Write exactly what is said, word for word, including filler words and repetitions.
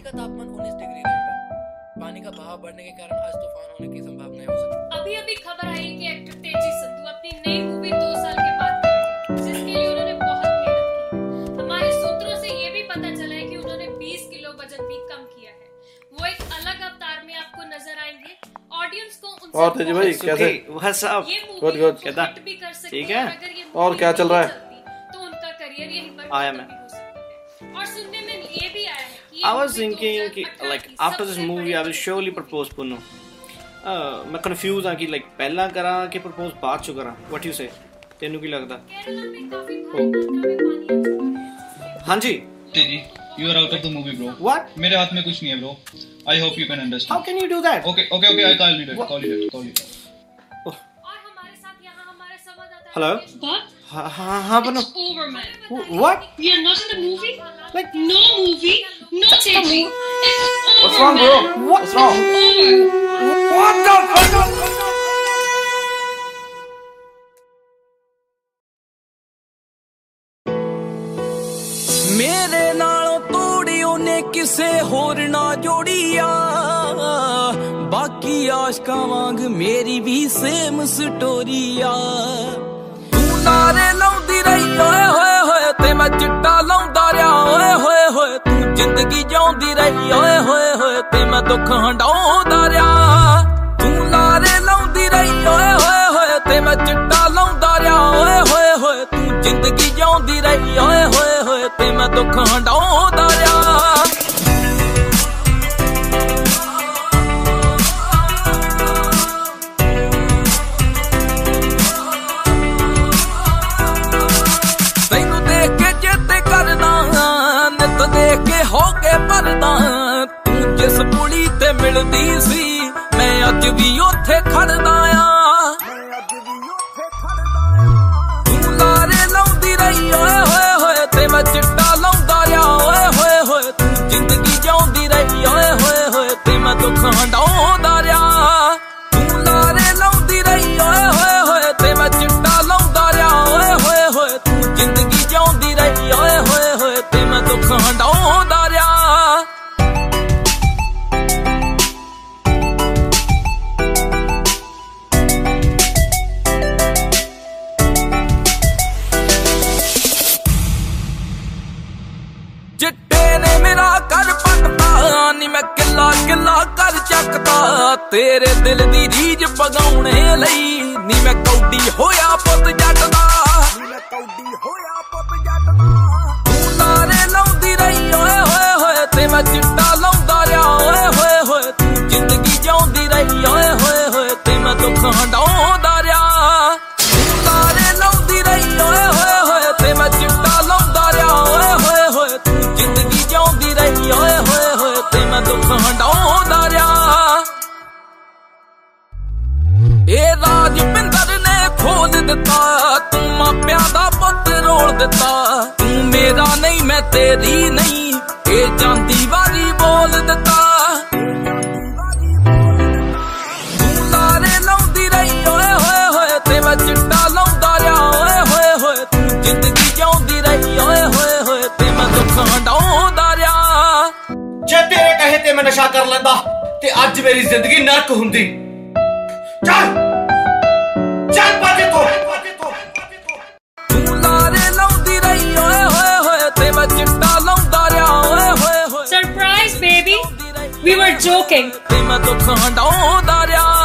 का तापमान उन्नीस डिग्री रहेगा। पानी का बहाव बढ़ने के कारण आज तूफान होने की संभावना हो सकती है। अभी अभी खबर आई कि एक्टर तेजी संधू अपनी नई मूवी दो साल के बाद करेंगे, जिसके लिए उन्होंने बहुत मेहनत की है। हमारे सूत्रों से ये भी पता चला है कि उन्होंने बीस किलो वजन भी कम किया है। वो एक अलग अवतार में आपको नजर आएंगे। ऑडियंस को उनसे और तेजी भाई कैसे? What's up? ये गुड गुड कहता भी कर सकती ठीक है। है? अगर ये और क्या चल रहा है? तो उनका करियर यहीं पर आया खत्म मैं। भी हो सकता है। और सुनने में ये भी आया है कि ये I was मूवी thinking दो कि हज़ार अठारह like की after this सबसे movie बड़ी I will surely propose Punnu. मैं कंफ्यूज हां कि like पहला करा कि propose बाद चो करा। What you say? तेनू की लगदा? केरला में काफी भारी मात्रा में पानी आ चुका है। हां जी। तेजी, you are out of the movie, bro. What? मेरे हाथ में कुछ नहीं है, bro. I hope you can understand. How can you do that? Okay, okay, okay. I call you later. Call you later. Call you later. और हमारे साथ यहाँ हमारे संवाददाता Hello? What? हां हां बनो। It's over, man. What? We are not in the movie. Like No movie. No Teji. It's over, What's wrong, bro? man. What's wrong? Over. what the fuck? मेरे नालों तोड़ी ओने किसे होर ना जोड़ी आ बाकी आशका वांग मेरी भी सेम स्टोरी आ तू नारे लाउंदी रही ओए होए होए ते मैं चिट्टा लाउंदा रहा ओए होए होए तू जिंदगी जाउंदी रही ओए होए होए ते मैं दुख हंडाउंदा रहा तू नारे लाउंदी रही ओए होए होए ते मैं चिट्टा लाउंदा रहा ओए होए होए तू जिंदगी जाउंदी रही ओए होए होए ते मैं दुख हंडाउंदा रहा तैनू देख के चेते करदा नित देख के हो के भरदा तू जिस कुड़ी ते मिलदी सी मैं अज भी ओथे खड़दा आ तू लारे लाउंदी रही ओए होए होए ते मैं चिट्टा लाउंदा रहा ओए होए होए तू जिंदगी जाउंदी रही ओए होए होए ते मैं दुख हंडाउंदा रहा तू लारे लाउंदी रही ओए होए होए ते मैं चिट्टा लाउंदा रहा ओए होए होए तू जिंदगी जाउंदी रही ओए होए होए ते मैं दुख हंडाउंदा रहा चिट्टे ने मेरा कर पटता नी मैं किला किला कर चकता तेरे दिल दी रीज पगाउणे लई नी मैं कौडी होया पुत जट दा तू नारे लाउंदी रही ओए होए होए ते मैं चिट्टा लाउंदा रहा ओए होए होए तू जिंदगी जाउंदी रही ओए होए होए ते मैं दुख हंडाउंदा रहा तू नारे लाउंदी रही ओए होए होए ते मैं चिट्टा लाउंदा रहा ओए होए होए तू जिंदगी जाउंदी रही ओए होए होए ते मैं दुख हंडाउंदा रहा ए राज पिंदर ने खोल दिता तू मापियां दा पुੱਤ रोल दिता तू मेरा नहीं मैं तेरी नहीं ए ਜਾਂਦੀ ਵਾਰੀ बोल दिता तू लारे लाउंदी रही ओए होए होए ते मैं चिट्टा लाउंदा रहा ओए होए होए तू जिंदगी जाउंदी रही ओए होए होए ते मैं दुख हंडाउंदा रहा जे तेरे कहे ते मैं नशा कर लेंदा ते अज मेरी जिंदगी नरक हुंदी चल चल बाजे तो तू लारे लाउंदी रही ओए होए होए ते मैं चिट्टा लाउंदा रहा ओए होए होए Surprise, baby. We were joking. ते मैं दुख हंडाउंदा रहा